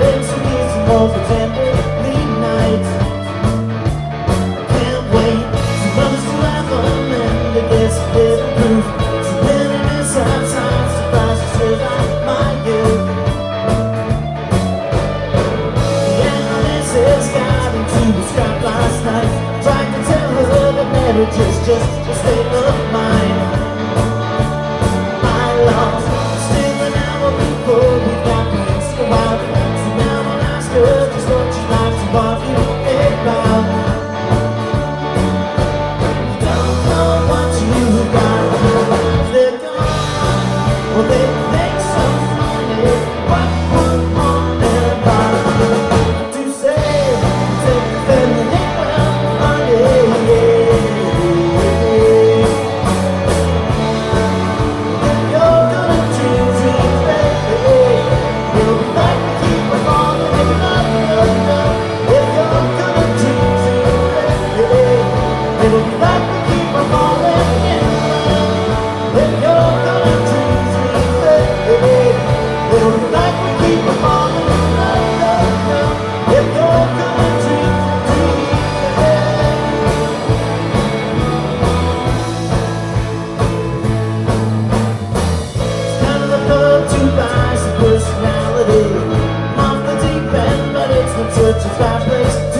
and some kids and more for temporary nights. Can't wait, some others to laugh on and I guess a bit of proof. So many mishaps, I'm surprised to survive my youth. The analysis got into a scrap last night. Tried to tell her that marriage is just a state of mind. My love, still an hour before we got plans to go out. So now I'll ask her just what she'd like to argue about. Don't know what you got. They're gone, well they make some money. What would on their body to say? Take the feminine money. Personality, off the deep end, but it's not such a bad place.